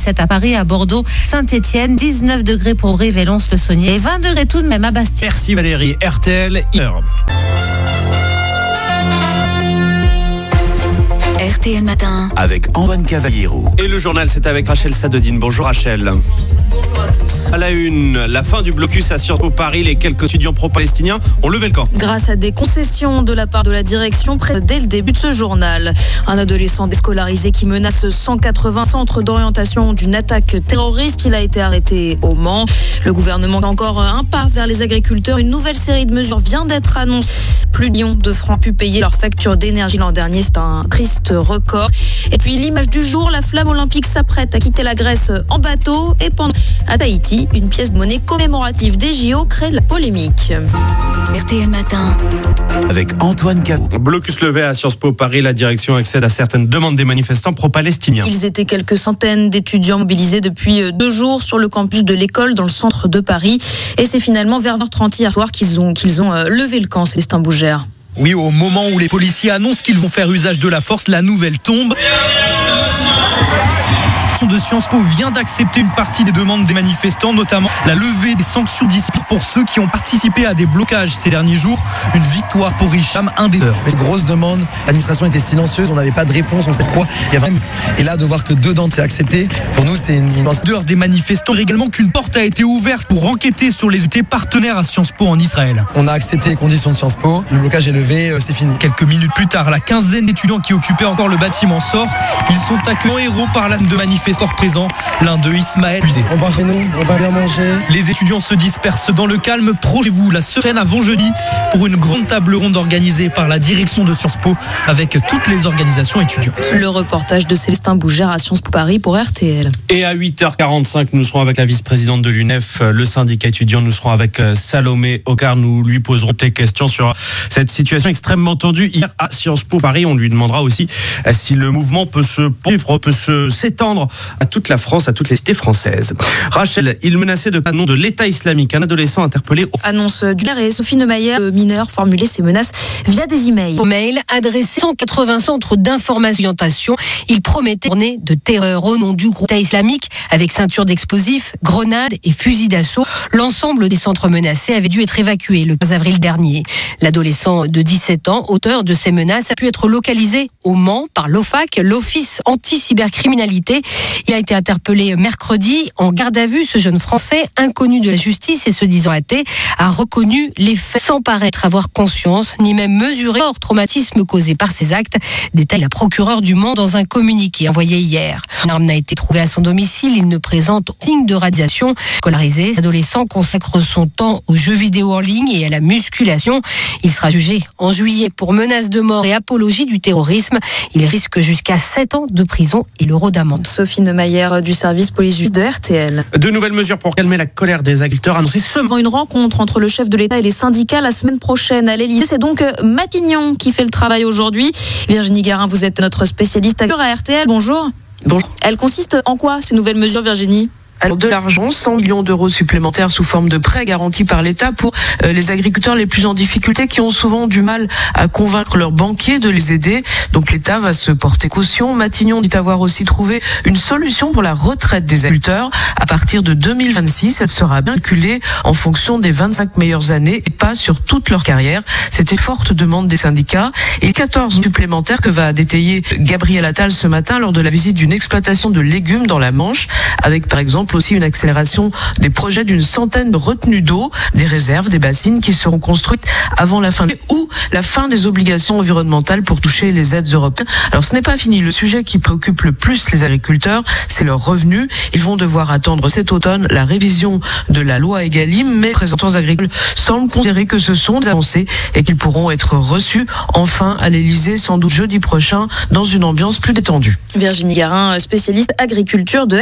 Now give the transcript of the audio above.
17 à Paris, à Bordeaux, Saint-Étienne, 19 degrés pour Brive et Lons-le-Saunier, et 20 degrés tout de même à Bastia. Merci Valérie. RTL, RTL Matin. Avec Antoine Cavallero. Et le journal, c'est avec Rachel Sadodine. Bonjour Rachel. Bonjour à tous. À la une, la fin du blocus à Sciences Po Paris. Les quelques étudiants pro-palestiniens ont levé le camp. Grâce à des concessions de la part de la direction dès le début de ce journal. Un adolescent déscolarisé qui menace 180 centres d'orientation d'une attaque terroriste. Il a été arrêté au Mans. Le gouvernement a encore un pas vers les agriculteurs. Une nouvelle série de mesures vient d'être annoncée. Plus de millions de francs pu payer leur facture d'énergie l'an dernier. C'est un triste record. Et puis l'image du jour, la flamme olympique s'apprête à quitter la Grèce en bateau. Et pendant à Tahiti, une pièce de monnaie commémorative des JO crée la polémique. RTL Matin. Avec Antoine Cavallero. Blocus levé à Sciences Po Paris. La direction accède à certaines demandes des manifestants pro-palestiniens. Ils étaient quelques centaines d'étudiants mobilisés depuis 2 jours sur le campus de l'école dans le centre de Paris. Et c'est finalement vers 20h30 hier soir qu'ils ont levé le camp. Célestin Bougère. Oui, au moment où les policiers annoncent qu'ils vont faire usage de la force, la nouvelle tombe. De Sciences Po vient d'accepter une partie des demandes des manifestants, notamment la levée des sanctions disciplinaires pour ceux qui ont participé à des blocages ces derniers jours. Une victoire pour Hicham, un des leurs. Une grosse demande, l'administration était silencieuse, on n'avait pas de réponse, on sait pourquoi. Et là, de voir que 2 d'entre eux acceptés, pour nous, c'est une immense. Dehors des manifestants, également qu'une porte a été ouverte pour enquêter sur les UT partenaires à Sciences Po en Israël. On a accepté les conditions de Sciences Po, le blocage est levé, c'est fini. Quelques minutes plus tard, la quinzaine d'étudiants qui occupaient encore le bâtiment sort. Ils sont accueillis en héros par la de manifestants présents. L'un d'eux, Ismaël, usé. On va chez nous, on va bien manger. Les étudiants se dispersent dans le calme. Projez-vous la semaine avant jeudi pour une grande table ronde organisée par la direction de Sciences Po avec toutes les organisations étudiantes. Le reportage de Célestin Bougère à Sciences Po Paris pour RTL. Et à 8h45, nous serons avec la vice-présidente de l'UNEF, le syndicat étudiant. Nous serons avec Salomé Ocar. Nous lui poserons des questions sur cette situation extrêmement tendue hier à Sciences Po Paris. On lui demandera aussi si le mouvement peut se poursuivre, peut s'étendre à toute la France, à toutes les cités françaises. Rachel, il menaçait de canon de l'État islamique. Un adolescent interpellé. Annonce du maire et Sophie Neumayer, mineur, formulait ses menaces via des emails. Au mail adressé 180 centres d'information. Il promettait une journée de terreur au nom du groupe État islamique avec ceinture d'explosifs, grenades et fusils d'assaut. L'ensemble des centres menacés avait dû être évacué le 15 avril dernier. L'adolescent de 17 ans, auteur de ces menaces, a pu être localisé au Mans par l'OFAC, l'Office anti-cybercriminalité. Il a été interpellé mercredi en garde à vue. Ce jeune Français, inconnu de la justice et se disant athée, a reconnu les faits sans paraître avoir conscience, ni même mesurer le traumatisme causé par ces actes, détaille la procureure du Mans dans un communiqué envoyé hier. Une arme n'a été trouvée à son domicile, il ne présente signe de radiation. Scolarisé, l'adolescent consacre son temps aux jeux vidéo en ligne et à la musculation. Il sera jugé en juillet pour menace de mort et apologie du terrorisme. Il risque jusqu'à 7 ans de prison et l'euro d'amende. Sophie Neumayer du service police de RTL. De nouvelles mesures pour calmer la colère des agriculteurs annoncées ce matin. Une rencontre entre le chef de l'État et les syndicats la semaine prochaine à l'Élysée. C'est donc Matignon qui fait le travail aujourd'hui. Virginie Garin, vous êtes notre spécialiste à RTL. Bonjour. Bonjour. Elle consiste en quoi ces nouvelles mesures, Virginie ? Alors de l'argent, 100 millions d'euros supplémentaires sous forme de prêts garantis par l'État pour les agriculteurs les plus en difficulté qui ont souvent du mal à convaincre leurs banquiers de les aider. Donc l'État va se porter caution. Matignon dit avoir aussi trouvé une solution pour la retraite des agriculteurs. À partir de 2026, elle sera bien calculée en fonction des 25 meilleures années et pas sur toute leur carrière. C'était une forte demande des syndicats. Et 14 supplémentaires que va détailler Gabriel Attal ce matin lors de la visite d'une exploitation de légumes dans la Manche, avec par exemple aussi une accélération des projets d'une centaine de retenues d'eau, des réserves, des bassines qui seront construites avant la fin ou la fin des obligations environnementales pour toucher les aides européennes. Alors ce n'est pas fini. Le sujet qui préoccupe le plus les agriculteurs, c'est leurs revenus. Ils vont devoir attendre cet automne la révision de la loi Egalim, mais les représentants agricoles semblent considérer que ce sont des avancées et qu'ils pourront être reçus enfin à l'Élysée, sans doute jeudi prochain, dans une ambiance plus détendue. Virginie Garin, spécialiste agriculture de